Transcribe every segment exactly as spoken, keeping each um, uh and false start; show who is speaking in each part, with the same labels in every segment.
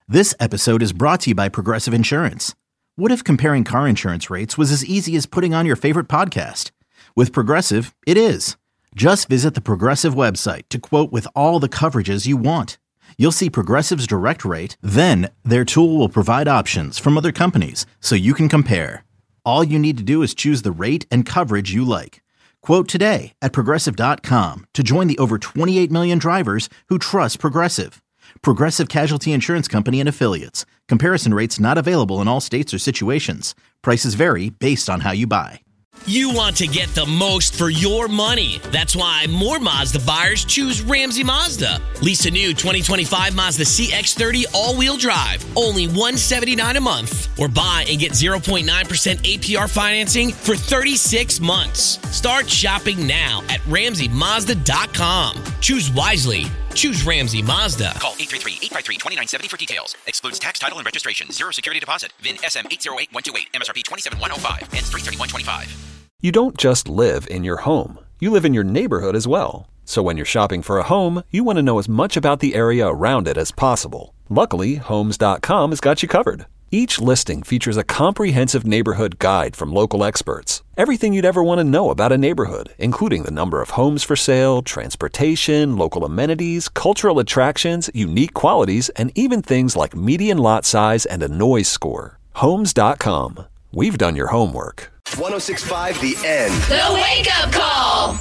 Speaker 1: This episode is brought to you by Progressive Insurance. What if comparing car insurance rates was as easy as putting on your favorite podcast? With Progressive, it is. Just visit the Progressive website to quote with all the coverages you want. You'll see Progressive's direct rate, then their tool will provide options from other companies so you can compare. All you need to do is choose the rate and coverage you like. Quote today at Progressive dot com to join the over twenty-eight million drivers who trust Progressive. Progressive Casualty Insurance Company and Affiliates. Comparison rates not available in all states or situations. Prices vary based on how you buy.
Speaker 2: You want to get the most for your money. That's why more Mazda buyers choose Ramsey Mazda. Lease a new twenty twenty-five Mazda C X thirty all-wheel drive, only one hundred seventy-nine dollars a month. Or buy and get zero point nine percent A P R financing for thirty-six months. Start shopping now at Ramsey Mazda dot com. Choose wisely. Choose Ramsey Mazda.
Speaker 3: Call eight three three, eight five three, two nine seven zero for details. Excludes tax, title, and registration. Zero security deposit. V I N S M eight zero eight one two eight. M S R P twenty-seven thousand one hundred five. Ends three thirty-one twenty-five.
Speaker 4: You don't just live in your home. You live in your neighborhood as well. So when you're shopping for a home, you want to know as much about the area around it as possible. Luckily, Homes dot com has got you covered. Each listing features a comprehensive neighborhood guide from local experts. Everything you'd ever want to know about a neighborhood, including the number of homes for sale, transportation, local amenities, cultural attractions, unique qualities, and even things like median lot size and a noise score. Homes dot com. We've done your homework.
Speaker 5: one oh six point five The End.
Speaker 6: The Wake Up Call.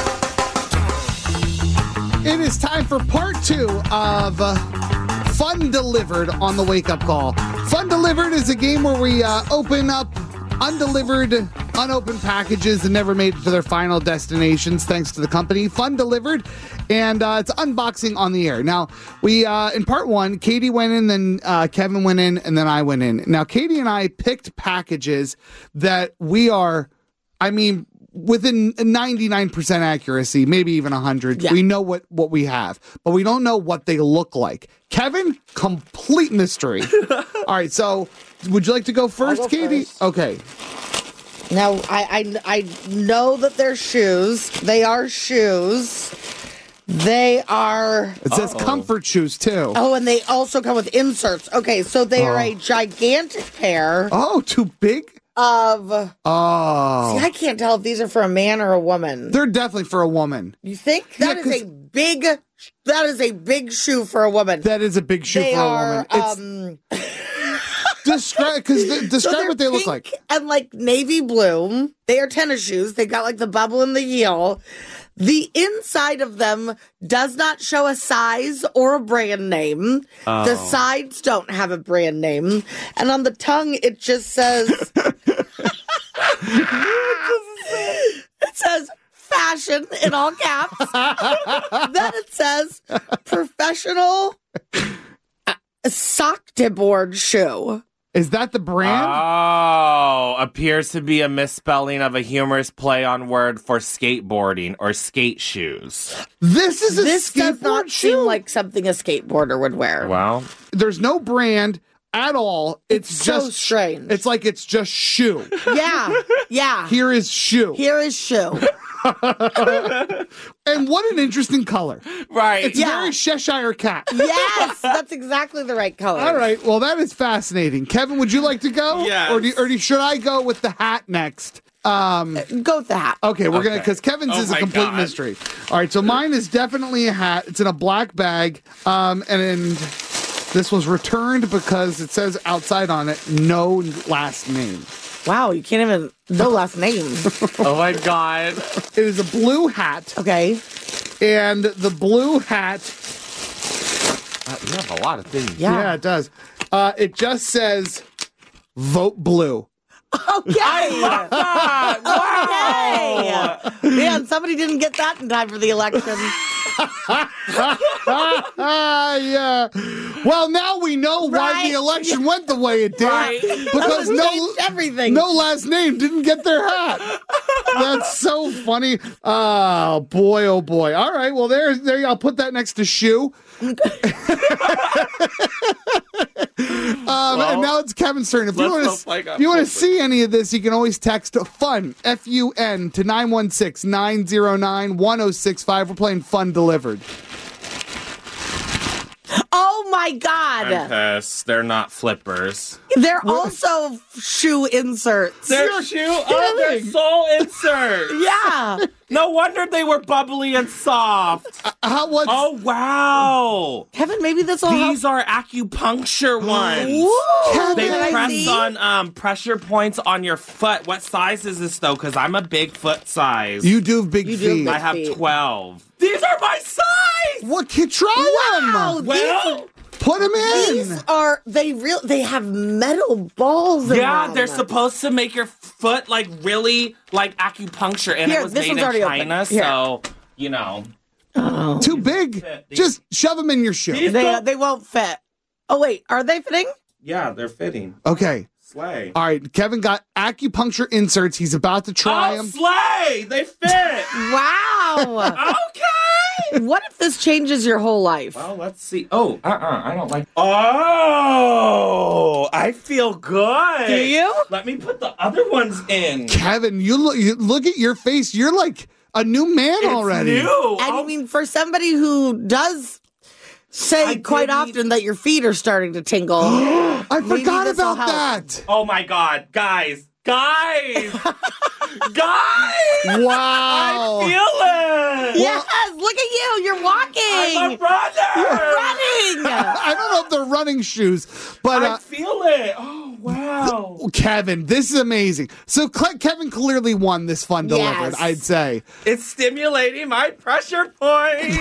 Speaker 7: It is time for part two of uh, Fun Delivered on the Wake Up Call. Fun Delivered is a game where we uh, open up undelivered, unopened packages that never made it to their final destinations thanks to the company Fun Delivered, and uh, it's unboxing on the air. Now, we uh, in part one, Katie went in, then uh, Kevin went in, and then I went in. Now, Katie and I picked packages that we are, I mean, within ninety-nine percent accuracy, maybe even one hundred. Yeah. We know what, what we have, but we don't know what they look like. Kevin, complete mystery. All right, so would you like to go first,
Speaker 8: go
Speaker 7: Katie?
Speaker 8: First.
Speaker 7: Okay.
Speaker 8: Now, I, I, I know that they're shoes. They are shoes. They are...
Speaker 7: It says Uh-oh. comfort shoes, too.
Speaker 8: Oh, and they also come with inserts. Okay, so they oh. are a gigantic pair.
Speaker 7: Oh, too big?
Speaker 8: Of...
Speaker 7: Oh.
Speaker 8: See, I can't tell if these are for a man or a woman.
Speaker 7: They're definitely for a woman.
Speaker 8: You think? That yeah, is a big... That is a big shoe for a woman.
Speaker 7: That is a big shoe
Speaker 8: they
Speaker 7: for a
Speaker 8: are,
Speaker 7: woman.
Speaker 8: Um...
Speaker 7: describe because the, describe
Speaker 8: so
Speaker 7: what they look like.
Speaker 8: And like navy blue. They are tennis shoes. They've got like the bubble in the heel. The inside of them does not show a size or a brand name. Oh. The sides don't have a brand name. And on the tongue, it just says... it says fashion in all caps. Then it says professional sock to board shoe.
Speaker 7: Is that the brand?
Speaker 9: Oh, appears to be a misspelling of a humorous play on word for skateboarding or skate shoes.
Speaker 7: This is a
Speaker 8: this
Speaker 7: skateboard
Speaker 8: does not
Speaker 7: shoe?
Speaker 8: seem like something a skateboarder would wear.
Speaker 9: Well,
Speaker 7: there's no brand at all. It's,
Speaker 8: it's
Speaker 7: just
Speaker 8: so strange.
Speaker 7: It's like it's just shoe.
Speaker 8: Yeah, yeah.
Speaker 7: Here is shoe.
Speaker 8: Here is shoe.
Speaker 7: And what an interesting color.
Speaker 9: Right.
Speaker 7: It's
Speaker 8: yeah.
Speaker 7: very Cheshire Cat.
Speaker 8: Yes, that's exactly the right color.
Speaker 7: All right. Well, that is fascinating. Kevin, would you like to go?
Speaker 9: Yes.
Speaker 7: Or, do, or do, should I go with the hat next? Um,
Speaker 8: go with the hat.
Speaker 7: Okay, we're
Speaker 9: okay.
Speaker 7: going to, because Kevin's
Speaker 9: oh
Speaker 7: is a complete
Speaker 9: God.
Speaker 7: mystery. All right, so mine is definitely a hat. It's in a black bag. Um, and, and this was returned because it says outside on it, no last name.
Speaker 8: Wow, you can't even, no last name.
Speaker 9: Oh my God.
Speaker 7: It is a blue hat.
Speaker 8: Okay.
Speaker 7: And the blue hat.
Speaker 9: Uh, you have a lot of things.
Speaker 8: Yeah,
Speaker 7: yeah it does. Uh, it just says, vote blue.
Speaker 8: Okay.
Speaker 9: I love that.
Speaker 8: Wow. Okay. Man, somebody didn't get that in time for the election.
Speaker 7: Yeah. Well, now we know why
Speaker 8: Right.
Speaker 7: the election went the way it did.
Speaker 9: Right.
Speaker 7: Because no,
Speaker 8: everything.
Speaker 7: no last name didn't get their hat. That's so funny. Oh, boy, oh, boy. All right, well, there's there. You, I'll put that next to shoe. um, well, and now it's Kevin's turn. If you want to if you want to see any of this, you can always text FUN, F U N, to nine one six, nine zero nine, one zero six five. We're playing Fun Delivered.
Speaker 8: Oh my God.
Speaker 9: I'm pissed. They're not flippers.
Speaker 8: They're also shoe inserts.
Speaker 9: They're shoe. Oh, they're sole inserts.
Speaker 8: Yeah.
Speaker 9: No wonder they were bubbly and soft.
Speaker 7: Uh, how what's
Speaker 9: Oh wow.
Speaker 8: Kevin, maybe this will help.
Speaker 9: These are acupuncture ones.
Speaker 8: Woo!
Speaker 7: Kevin,
Speaker 9: They
Speaker 8: Can I
Speaker 9: press
Speaker 8: see?
Speaker 9: on um, pressure points on your foot. What size is this though? Because I'm a big foot size.
Speaker 7: you do have big
Speaker 8: You do have
Speaker 7: feet?
Speaker 8: big-
Speaker 9: I have
Speaker 8: feet.
Speaker 9: twelve. These are my size.
Speaker 7: What? Can try
Speaker 8: Wow,
Speaker 7: them.
Speaker 9: Well,
Speaker 7: Put them in.
Speaker 8: These are they real? They have metal balls. In
Speaker 9: yeah,
Speaker 8: them.
Speaker 9: they're supposed to make your foot like really like acupuncture, and
Speaker 8: Here,
Speaker 9: it was
Speaker 8: this
Speaker 9: made
Speaker 8: one's
Speaker 9: in
Speaker 8: already open.
Speaker 9: China,
Speaker 8: Here.
Speaker 9: so you know.
Speaker 7: Too big. Just shove them in your shoe.
Speaker 9: These
Speaker 8: They
Speaker 9: don't-
Speaker 8: they won't fit. Oh wait, are they fitting?
Speaker 9: Yeah, they're fitting.
Speaker 7: Okay.
Speaker 9: Slay.
Speaker 7: All right. Kevin got acupuncture inserts. He's about to try
Speaker 9: Oh,
Speaker 7: them.
Speaker 9: slay! They fit.
Speaker 8: Wow.
Speaker 9: Okay.
Speaker 8: What if this changes your whole life?
Speaker 9: Well, let's see. Oh, uh-uh, I don't like. Oh, I feel good.
Speaker 8: Do you?
Speaker 9: Let me put the other ones in.
Speaker 7: Kevin, you look. You look at your face. You're like a new man
Speaker 9: It's
Speaker 7: already.
Speaker 9: new.
Speaker 8: And
Speaker 9: Oh,
Speaker 8: I mean, for somebody who does say
Speaker 9: I
Speaker 8: quite
Speaker 9: didn't-
Speaker 8: often that your feet are starting to tingle.
Speaker 7: I
Speaker 8: Maybe
Speaker 7: forgot
Speaker 8: this'll
Speaker 7: about
Speaker 8: help.
Speaker 7: that.
Speaker 9: oh my God, guys, guys, guys!
Speaker 7: Wow.
Speaker 9: I feel it.
Speaker 8: Yes, look at you. You're walking.
Speaker 9: I'm a runner.
Speaker 8: You're running.
Speaker 7: I don't know if they're running shoes, but
Speaker 9: I
Speaker 7: uh,
Speaker 9: feel it. Oh wow.
Speaker 7: Kevin, this is amazing. So Cle- Kevin clearly won this fun delivered,
Speaker 8: Yes.
Speaker 7: I'd say.
Speaker 9: It's stimulating my pressure points.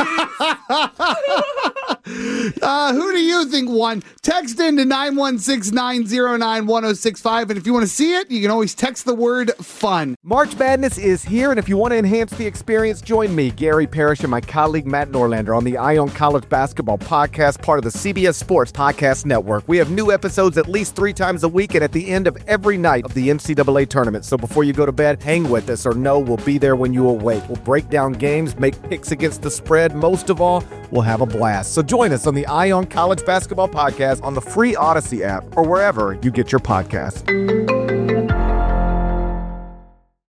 Speaker 7: Uh, who do you think won? Text in to nine one six, nine zero nine, one oh six five. And if you want to see it, you can always text the word fun.
Speaker 10: March Madness is here, and if you want to enhance the experience, join me, Gary Parrish, and my colleague Matt Norlander on the Ion College Basketball Podcast, part of the C B S Sports Podcast Network. We have new episodes at least three times a week and at the end of every night of the N C double A tournament. So before you go to bed, hang with us, or know we'll be there when you awake. We'll break down games, make picks against the spread. Most of all, we'll have a blast. So join us on the Ion College Basketball Podcast on the free Odyssey app or wherever you get your podcasts.